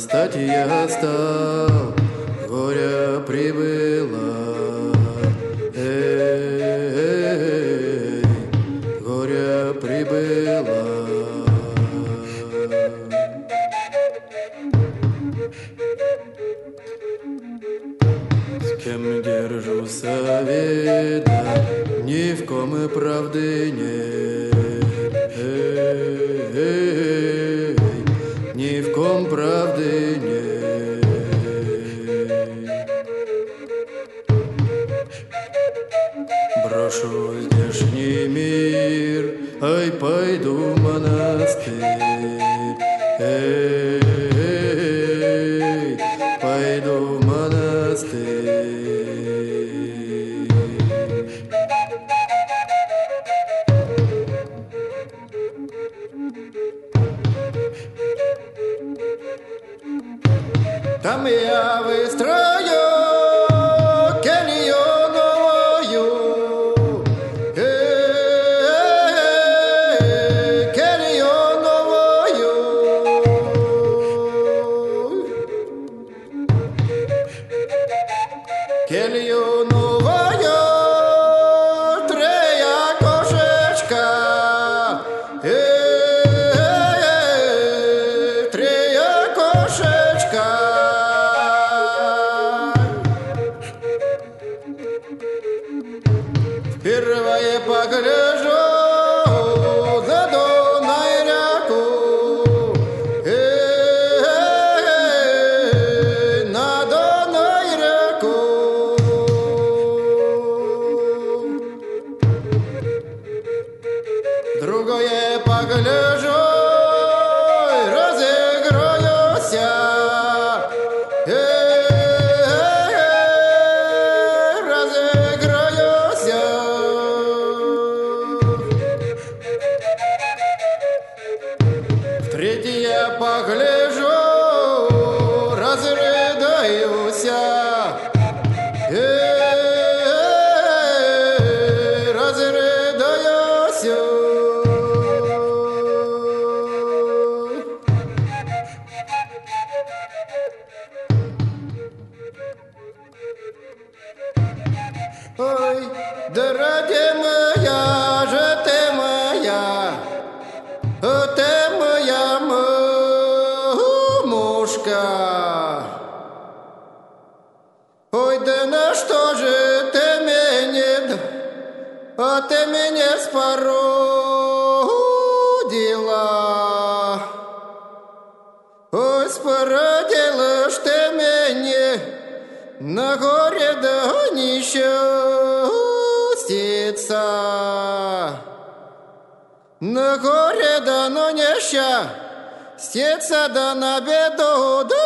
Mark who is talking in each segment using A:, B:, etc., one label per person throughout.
A: стать я стал, горя прибыло. Эй, горя прибыло. С кем держу совета, ни в ком и правды нет. Эй, ни в ком правды нет. Брошу здешний мир, ай, пойду в монастырь. Эй, пойду в монастырь. Там я выстрою келью новую, келью новую. Келью новую, трея кошечка, трея кошечка. Впервые погляжу за Дунай реку, на Дунай реку. Другое погляжу, разыграюся. Третье погляжу, разрыдаюся. Разрыдаюся. Ой, да ради моя же ты моя, ты моя мушка. Ой, да на что же ты меня, ты меня спородила. Ой, спородила ж ты меня на горе да несчастьица. На горе да но несчастьица, да на беду да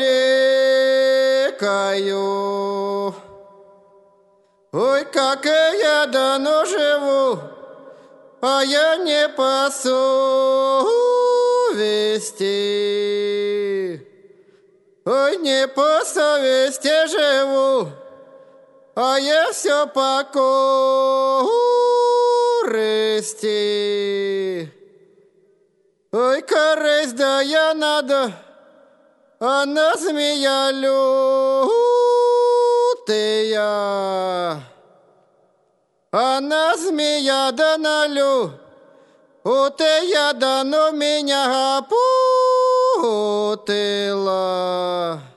A: великою. Ой, как я давно живу, а я не по совести. Ой, не по совести живу, а я все по корысти. Ой, корысть да я надо, она змея лютая. Она змея да налю, утая да но меня опутала.